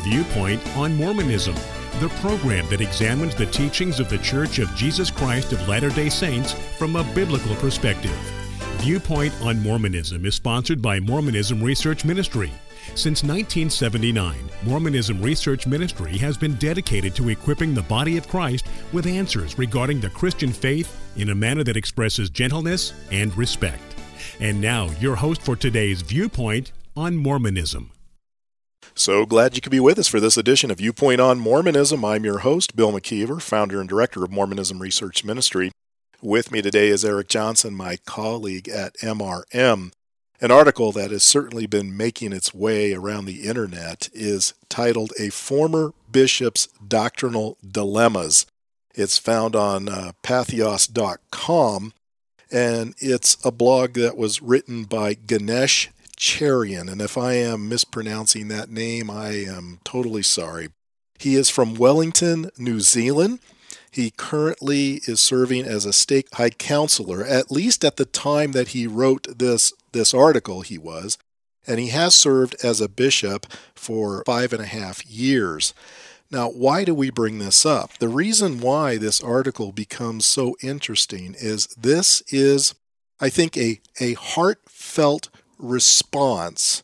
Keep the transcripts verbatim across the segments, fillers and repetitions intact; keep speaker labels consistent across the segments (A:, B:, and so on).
A: Viewpoint on Mormonism, the program that examines the teachings of the Church of Jesus Christ of Latter-day Saints from a biblical perspective. Viewpoint on Mormonism is sponsored by Mormonism Research Ministry. Since nineteen seventy-nine, Mormonism Research Ministry has been dedicated to equipping the body of Christ with answers regarding the Christian faith in a manner that expresses gentleness and respect. And now, your host for today's Viewpoint on Mormonism.
B: So glad you could be with us for this edition of Viewpoint on Mormonism. I'm your host, Bill McKeever, founder and director of Mormonism Research Ministry. With me today is Eric Johnson, my colleague at M R M. An article that has certainly been making its way around the internet is titled A Former Bishop's Doctrinal Dilemmas. It's found on uh, patheos dot com, and it's a blog that was written by Ganesh Cherian, and if I am mispronouncing that name, I am totally sorry. He is from Wellington, New Zealand. He currently is serving as a stake high counselor, at least at the time that he wrote this, this article he was, and he has served as a bishop for five and a half years. Now, why do we bring this up? The reason why this article becomes so interesting is this is, I think, a, a heartfelt response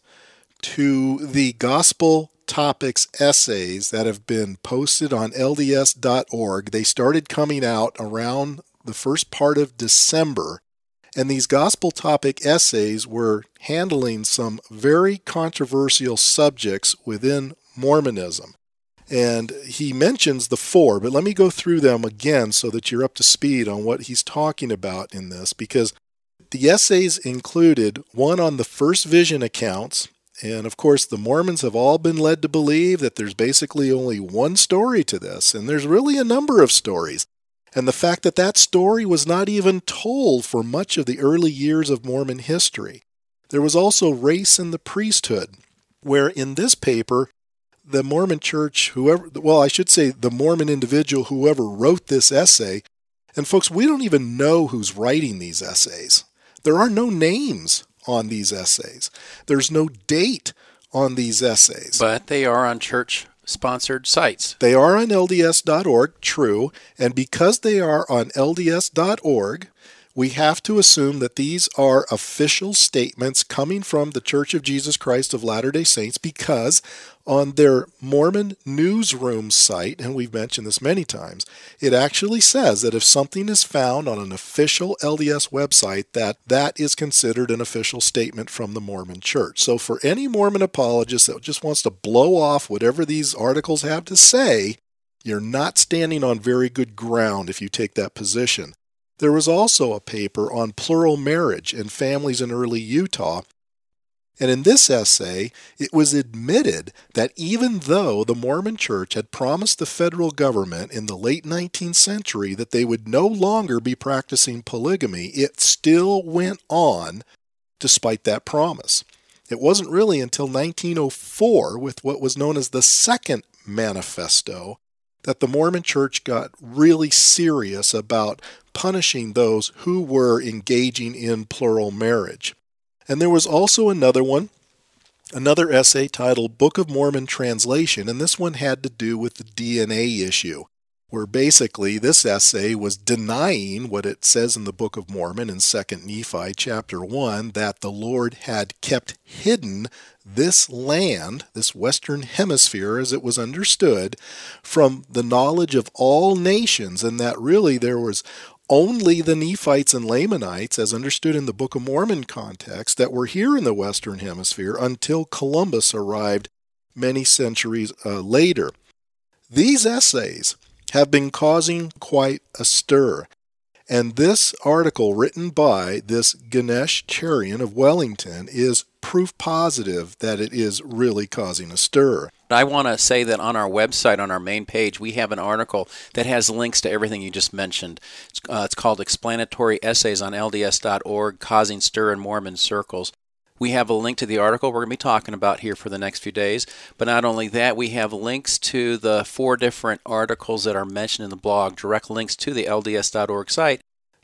B: to the Gospel Topics essays that have been posted on L D S dot org. They started coming out around the first part of December, and these Gospel Topic essays were handling some very controversial subjects within Mormonism. And he mentions the four, but let me go through them again so that you're up to speed on what he's talking about in this, because the essays included one on the first vision accounts, and of course the Mormons have all been led to believe that there's basically only one story to this, and there's really a number of stories. And the fact that that story was not even told for much of the early years of Mormon history. There was also race and the priesthood, where in this paper, the Mormon church, whoever, well, I should say the Mormon individual, whoever wrote this essay, and folks, we don't even know who's writing these essays. There are no names on these essays. There's no date on these essays.
C: But they are on church-sponsored sites.
B: They are on L D S dot org, true. And because they are on L D S dot org, we have to assume that these are official statements coming from the Church of Jesus Christ of Latter-day Saints, because on their Mormon newsroom site, and we've mentioned this many times, it actually says that if something is found on an official L D S website, that that is considered an official statement from the Mormon Church. So for any Mormon apologist that just wants to blow off whatever these articles have to say, you're not standing on very good ground if you take that position. There was also a paper on plural marriage and families in early Utah. And in this essay, it was admitted that even though the Mormon Church had promised the federal government in the late nineteenth century that they would no longer be practicing polygamy, it still went on despite that promise. It wasn't really until nineteen oh four, with what was known as the Second Manifesto, that the Mormon Church got really serious about punishing those who were engaging in plural marriage. And there was also another one, another essay titled Book of Mormon Translation, and this one had to do with the D N A issue, where basically this essay was denying what it says in the Book of Mormon in Second Nephi chapter one, that the Lord had kept hidden this land, this Western Hemisphere as it was understood, from the knowledge of all nations, and that really there was only the Nephites and Lamanites, as understood in the Book of Mormon context, that were here in the Western Hemisphere until Columbus arrived many centuries uh, later. These essays have been causing quite a stir, and this article written by this Ganesh Cherian of Wellington is proof positive that it is really causing a stir.
C: I want to say that on our website, on our main page, we have an article that has links to everything you just mentioned. It's, uh, it's called Explanatory Essays on L D S dot org, Causing Stir in Mormon Circles. We have a link to the article we're going to be talking about here for the next few days. But not only that, we have links to the four different articles that are mentioned in the blog, direct links to the L D S dot org site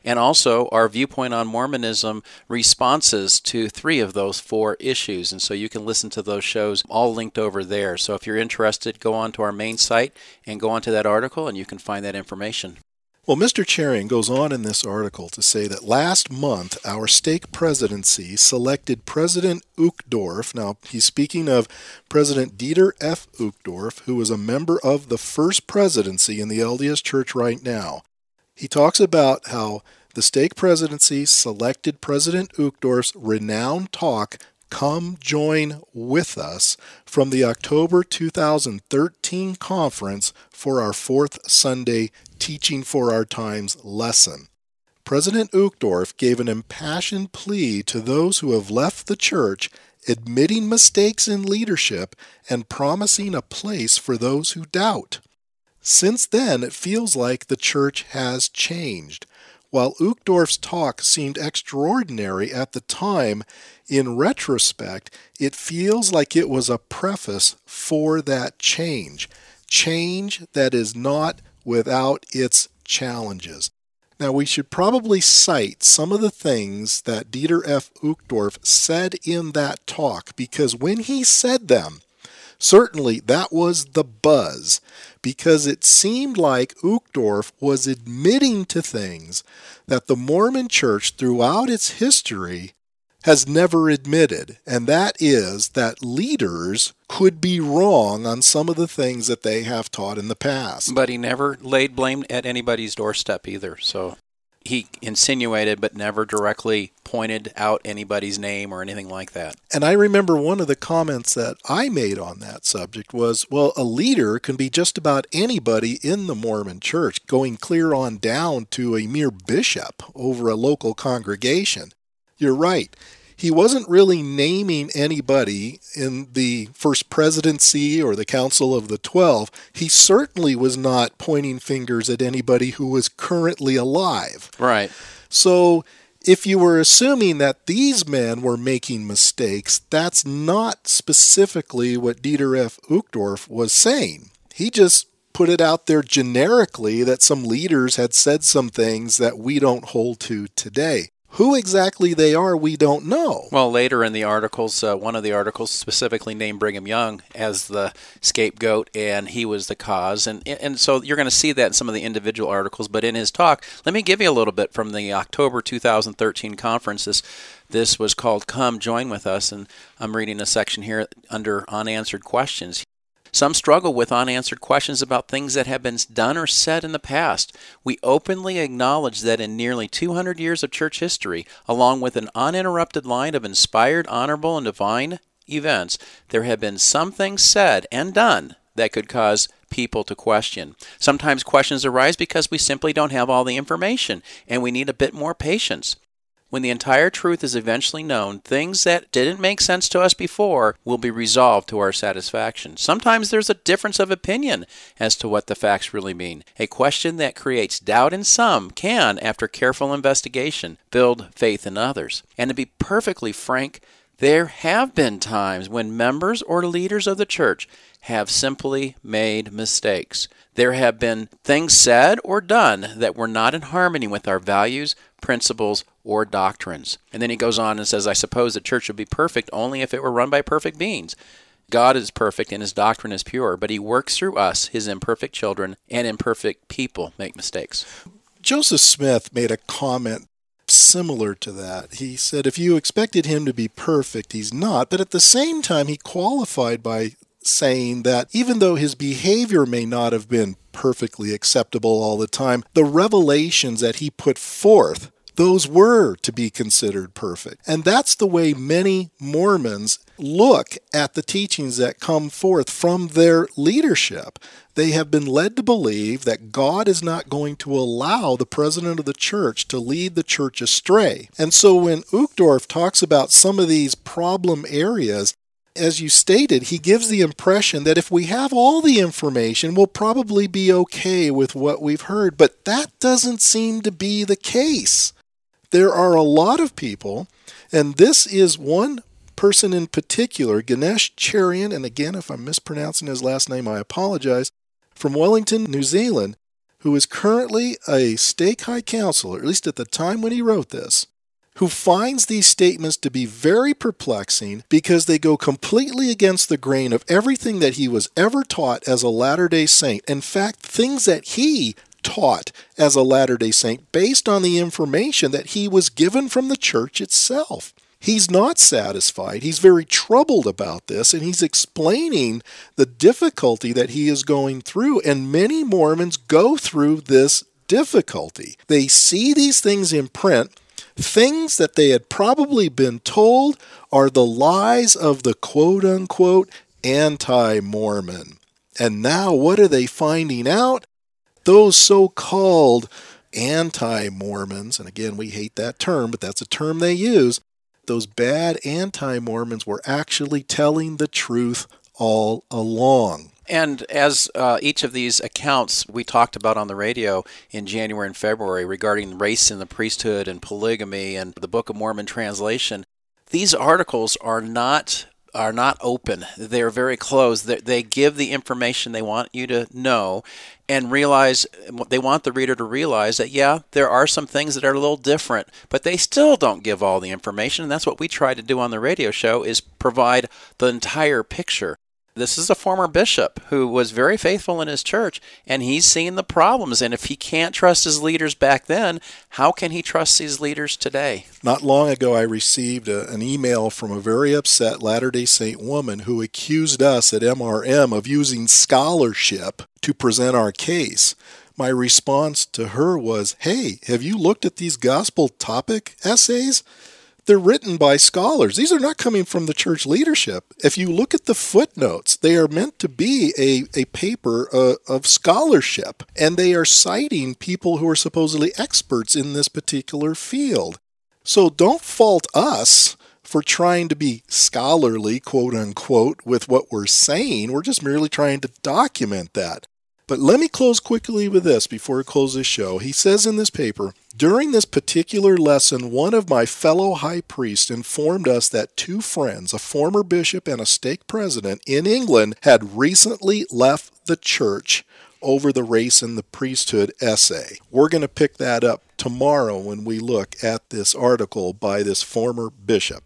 C: and also our Viewpoint on Mormonism responses to three of those four issues. And so you can listen to those shows all linked over there. So if you're interested, go on to our main site and go onto that article and you can find that information.
B: Well, Mister Cherian goes on in this article to say that last month our stake presidency selected President Uchtdorf. Now, he's speaking of President Dieter F. Uchtdorf, who was a member of the first presidency in the L D S Church right now. He talks about how the stake presidency selected President Uchtdorf's renowned talk, Come Join With Us, from the October two thousand thirteen conference for our fourth Sunday Teaching for Our Times lesson. President Uchtdorf gave an impassioned plea to those who have left the church, admitting mistakes in leadership and promising a place for those who doubt. Since then, it feels like the church has changed. While Uchtdorf's talk seemed extraordinary at the time, in retrospect, it feels like it was a preface for that change. Change that is not without its challenges. Now, we should probably cite some of the things that Dieter F. Uchtdorf said in that talk, because when he said them, certainly that was the buzz, because it seemed like Uchtdorf was admitting to things that the Mormon Church throughout its history has never admitted, and that is that leaders could be wrong on some of the things that they have taught in the past.
C: But he never laid blame at anybody's doorstep either, so he insinuated but never directly pointed out anybody's name or anything like that.
B: And I remember one of the comments that I made on that subject was, well, a leader can be just about anybody in the Mormon Church, going clear on down to a mere bishop over a local congregation. You're right. He wasn't really naming anybody in the First Presidency or the Council of the Twelve. He certainly was not pointing fingers at anybody who was currently alive.
C: Right.
B: So if you were assuming that these men were making mistakes, that's not specifically what Dieter F. Uchtdorf was saying. He just put it out there generically that some leaders had said some things that we don't hold to today. Who exactly they are, we don't know.
C: Well, later in the articles, uh, one of the articles specifically named Brigham Young as the scapegoat, and he was the cause. And and so you're going to see that in some of the individual articles. But in his talk, let me give you a little bit from the October two thousand thirteen conference. This, this was called Come Join With Us, and I'm reading a section here under Unanswered Questions. Some struggle with unanswered questions about things that have been done or said in the past. We openly acknowledge that in nearly two hundred years of church history, along with an uninterrupted line of inspired, honorable, and divine events, there have been some things said and done that could cause people to question. Sometimes questions arise because we simply don't have all the information, and we need a bit more patience. When the entire truth is eventually known, things that didn't make sense to us before will be resolved to our satisfaction. Sometimes there's a difference of opinion as to what the facts really mean. A question that creates doubt in some can, after careful investigation, build faith in others. And to be perfectly frank, there have been times when members or leaders of the church have simply made mistakes. There have been things said or done that were not in harmony with our values, principles, or doctrines. And then he goes on and says, I suppose the church would be perfect only if it were run by perfect beings. God is perfect and his doctrine is pure, but he works through us, his imperfect children, and imperfect people make mistakes.
B: Joseph Smith made a comment similar to that. He said if you expected him to be perfect, he's not, but at the same time he qualified by saying that even though his behavior may not have been perfectly acceptable all the time, the revelations that he put forth, those were to be considered perfect. And that's the way many Mormons look at the teachings that come forth from their leadership. They have been led to believe that God is not going to allow the president of the church to lead the church astray. And so when Uchtdorf talks about some of these problem areas, as you stated, he gives the impression that if we have all the information, we'll probably be okay with what we've heard. But that doesn't seem to be the case. There are a lot of people, and this is one person in particular, Ganesh Cherian, and again, if I'm mispronouncing his last name, I apologize, from Wellington, New Zealand, who is currently a stake high counselor, at least at the time when he wrote this, who finds these statements to be very perplexing because they go completely against the grain of everything that he was ever taught as a Latter-day Saint. In fact, things that he taught as a Latter-day Saint based on the information that he was given from the church itself. He's not satisfied. He's very troubled about this, and he's explaining the difficulty that he is going through, and many Mormons go through this difficulty. They see these things in print, things that they had probably been told are the lies of the quote-unquote anti-Mormon. And now what are they finding out? Those so-called anti-Mormons, and again, we hate that term, but that's a term they use, those bad anti-Mormons were actually telling the truth all along.
C: And as uh, each of these accounts we talked about on the radio in January and February regarding race in the priesthood and polygamy and the Book of Mormon translation, these articles are not are not open. They're very closed. They, they give the information they want you to know and realize, they want the reader to realize that, yeah, there are some things that are a little different, but they still don't give all the information. And that's what we try to do on the radio show, is provide the entire picture. This is a former bishop who was very faithful in his church, and he's seen the problems. And if he can't trust his leaders back then, how can he trust these leaders today?
B: Not long ago, I received a, an email from a very upset Latter-day Saint woman who accused us at M R M of using scholarship to present our case. My response to her was, hey, have you looked at these gospel topic essays? They're written by scholars. These are not coming from the church leadership. If you look at the footnotes, they are meant to be a, a paper uh, of scholarship, and they are citing people who are supposedly experts in this particular field. So don't fault us for trying to be scholarly, quote unquote, with what we're saying. We're just merely trying to document that. But let me close quickly with this before we close this show. He says in this paper, during this particular lesson, one of my fellow high priests informed us that two friends, a former bishop and a stake president in England, had recently left the church over the race and the priesthood essay. We're going to pick that up tomorrow when we look at this article by this former bishop.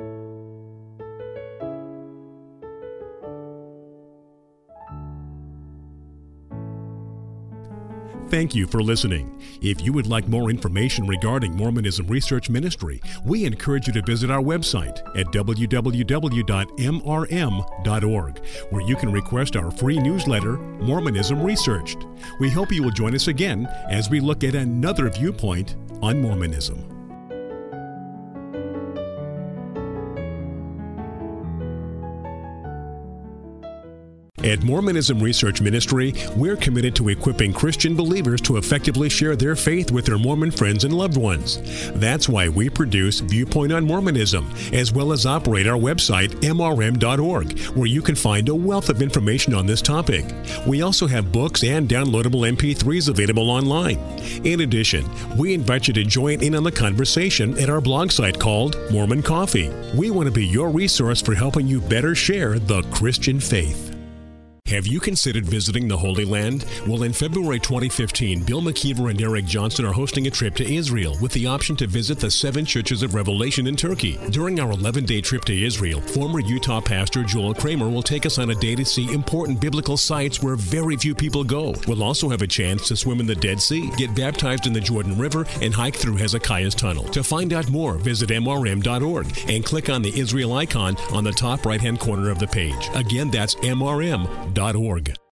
A: Thank you for listening. If you would like more information regarding Mormonism Research Ministry, we encourage you to visit our website at w w w dot m r m dot org, where you can request our free newsletter, Mormonism Researched. We hope you will join us again as we look at another viewpoint on Mormonism. At Mormonism Research Ministry, we're committed to equipping Christian believers to effectively share their faith with their Mormon friends and loved ones. That's why we produce Viewpoint on Mormonism, as well as operate our website, m r m dot org, where you can find a wealth of information on this topic. We also have books and downloadable M P threes available online. In addition, we invite you to join in on the conversation at our blog site called Mormon Coffee. We want to be your resource for helping you better share the Christian faith. Have you considered visiting the Holy Land? Well, in February twenty fifteen, Bill McKeever and Eric Johnson are hosting a trip to Israel with the option to visit the seven churches of Revelation in Turkey. During our eleven-day trip to Israel, former Utah pastor Joel Kramer will take us on a day to see important biblical sites where very few people go. We'll also have a chance to swim in the Dead Sea, get baptized in the Jordan River, and hike through Hezekiah's Tunnel. To find out more, visit m r m dot org and click on the Israel icon on the top right-hand corner of the page. Again, that's m r m dot org.